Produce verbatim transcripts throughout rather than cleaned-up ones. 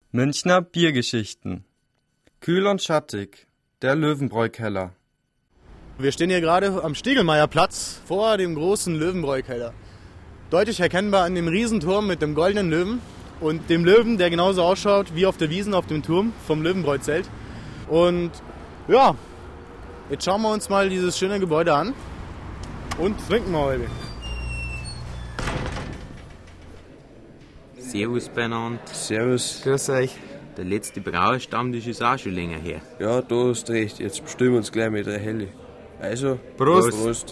Münchner Biergeschichten. Kühl und schattig, der Löwenbräu-Keller. Wir stehen hier gerade am Stiegelmeierplatz vor dem großen Löwenbräu-Keller. Deutlich erkennbar an dem Riesenturm mit dem goldenen Löwen und dem Löwen, der genauso ausschaut wie auf der Wiesn auf dem Turm vom Löwenbräu-Zelt. Und ja, jetzt schauen wir uns mal dieses schöne Gebäude an und trinken mal heute. Servus beieinander. Servus. Grüß euch. Der letzte Brauerstammtisch ist auch schon länger her. Ja, da hast du recht. Jetzt bestimmen wir uns gleich mit drei Helle. Also, Prost. Prost.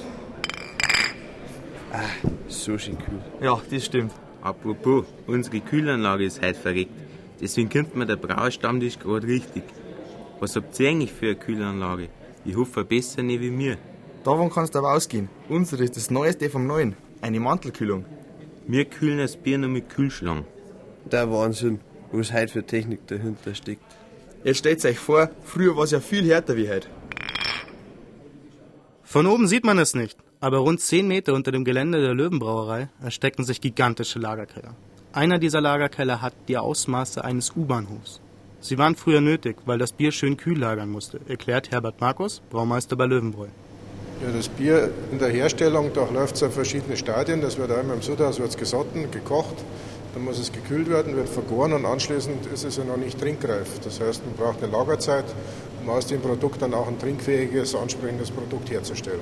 Ah, so schön kühl. Ja, das stimmt. Apropos, unsere Kühlanlage ist heute verreckt. Deswegen kommt mir der Brauerstammtisch gerade richtig. Was habt ihr eigentlich für eine Kühlanlage? Ich hoffe, besser nicht wie mir. Davon kannst du aber ausgehen. Unsere ist das Neueste vom Neuen. Eine Mantelkühlung. Wir kühlen das Bier nur mit Kühlschlangen. Der Wahnsinn, was heute für Technik dahinter steckt. Jetzt stellt euch vor, früher war es ja viel härter wie heute. Von oben sieht man es nicht, aber rund zehn Meter unter dem Gelände der Löwenbrauerei erstrecken sich gigantische Lagerkeller. Einer dieser Lagerkeller hat die Ausmaße eines U-Bahnhofs. Sie waren früher nötig, weil das Bier schön kühl lagern musste, erklärt Herbert Markus, Braumeister bei Löwenbräu. Ja, das Bier in der Herstellung durchläuft so verschiedene Stadien. Das wird einmal im Sudhaus wird's gesotten, gekocht, dann muss es gekühlt werden, wird vergoren und anschließend ist es ja noch nicht trinkreif. Das heißt, man braucht eine Lagerzeit, um aus dem Produkt dann auch ein trinkfähiges, ansprechendes Produkt herzustellen.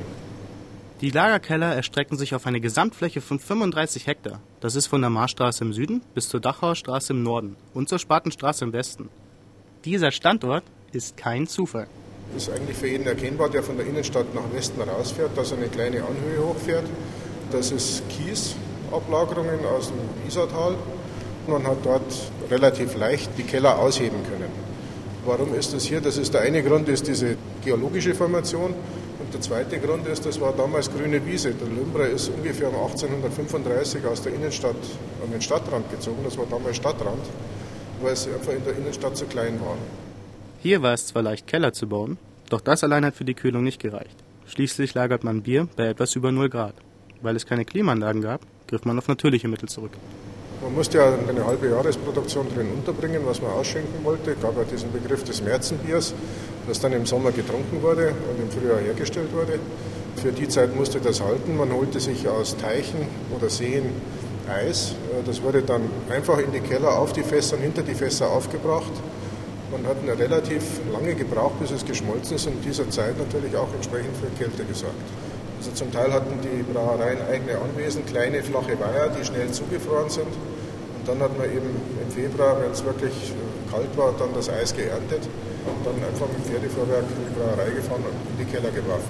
Die Lagerkeller erstrecken sich auf eine Gesamtfläche von fünfunddreißig Hektar. Das ist von der Marstraße im Süden bis zur Dachauer Straße im Norden und zur Spatenstraße im Westen. Dieser Standort ist kein Zufall. Ist eigentlich für jeden erkennbar, der von der Innenstadt nach Westen rausfährt, dass er eine kleine Anhöhe hochfährt. Das ist Kiesablagerungen aus dem Isartal. Man hat dort relativ leicht die Keller ausheben können. Warum ist das hier? Das ist der eine Grund, ist diese geologische Formation. Und der zweite Grund ist, das war damals grüne Wiese. Der Löwenbräu ist ungefähr um achtzehnhundertfünfunddreißig aus der Innenstadt an den Stadtrand gezogen. Das war damals Stadtrand, weil es einfach in der Innenstadt zu klein war. Hier war es zwar leicht, Keller zu bauen, doch das allein hat für die Kühlung nicht gereicht. Schließlich lagert man Bier bei etwas über null Grad. Weil es keine Klimaanlagen gab, griff man auf natürliche Mittel zurück. Man musste ja eine halbe Jahresproduktion drin unterbringen, was man ausschenken wollte. Es gab ja diesen Begriff des Märzenbiers, das dann im Sommer getrunken wurde und im Frühjahr hergestellt wurde. Für die Zeit musste das halten. Man holte sich aus Teichen oder Seen Eis. Das wurde dann einfach in die Keller auf die Fässer und hinter die Fässer aufgebracht. Man hat eine relativ lange gebraucht, bis es geschmolzen ist und in dieser Zeit natürlich auch entsprechend für Kälte gesorgt. Also zum Teil hatten die Brauereien eigene Anwesen, kleine flache Weiher, die schnell zugefroren sind. Und dann hat man eben im Februar, wenn es wirklich kalt war, dann das Eis geerntet und dann einfach mit dem Pferdefuhrwerk in die Brauerei gefahren und in die Keller geworfen.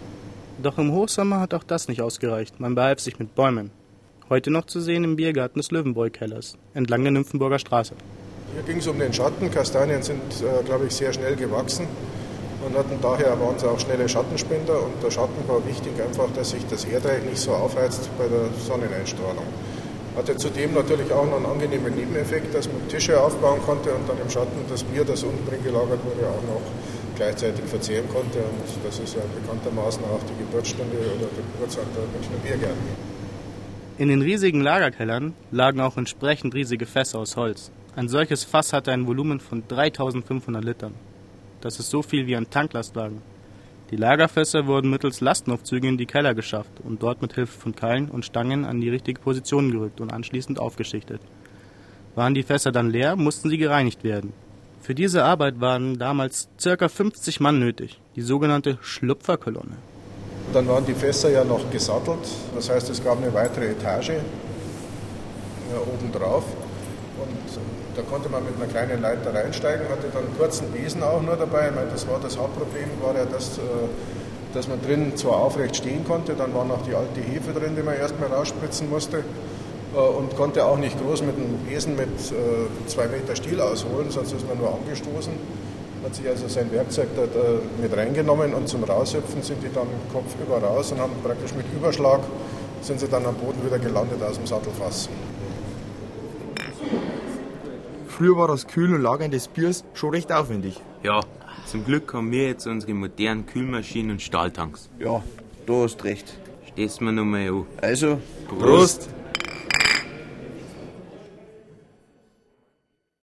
Doch im Hochsommer hat auch das nicht ausgereicht. Man behalf sich mit Bäumen. Heute noch zu sehen im Biergarten des Löwenbräu-Kellers, entlang der Nymphenburger Straße. Hier ging es um den Schatten. Kastanien sind, äh, glaube ich, sehr schnell gewachsen und hatten daher waren sie auch schnelle Schattenspender. Und der Schatten war wichtig, einfach, dass sich das Erdreich nicht so aufheizt bei der Sonneneinstrahlung. Hatte zudem natürlich auch noch einen angenehmen Nebeneffekt, dass man Tische aufbauen konnte und dann im Schatten das Bier, das unten drin gelagert wurde, auch noch gleichzeitig verzehren konnte. Und das ist ja bekanntermaßen auch die Geburtsstunde oder der Geburtsort der Münchner Biergärten. In den riesigen Lagerkellern lagen auch entsprechend riesige Fässer aus Holz. Ein solches Fass hatte ein Volumen von dreitausendfünfhundert Litern. Das ist so viel wie ein Tanklastwagen. Die Lagerfässer wurden mittels Lastenaufzügen in die Keller geschafft und dort mit Hilfe von Keilen und Stangen an die richtige Position gerückt und anschließend aufgeschichtet. Waren die Fässer dann leer, mussten sie gereinigt werden. Für diese Arbeit waren damals ca. fünfzig Mann nötig, die sogenannte Schlupferkolonne. Dann waren die Fässer ja noch gesattelt, das heißt, es gab eine weitere Etage ja, obendrauf. Und da konnte man mit einer kleinen Leiter reinsteigen, hatte dann einen kurzen Besen auch nur dabei. Ich meine, das war das Hauptproblem, war ja, dass, dass man drin zwar aufrecht stehen konnte, dann war noch die alte Hefe drin, die man erstmal rausspritzen musste und konnte auch nicht groß mit einem Besen mit zwei Meter Stiel ausholen, sonst ist man nur angestoßen. Hat sich also sein Werkzeug da, da mit reingenommen und zum Raushüpfen sind die dann kopfüber raus und haben praktisch mit Überschlag sind sie dann am Boden wieder gelandet aus dem Sattelfass. Früher war das Kühlen und Lagern des Biers schon recht aufwendig. Ja, zum Glück haben wir jetzt unsere modernen Kühlmaschinen und Stahltanks. Ja, da hast recht. Stehst mir noch mal an. Also, Prost!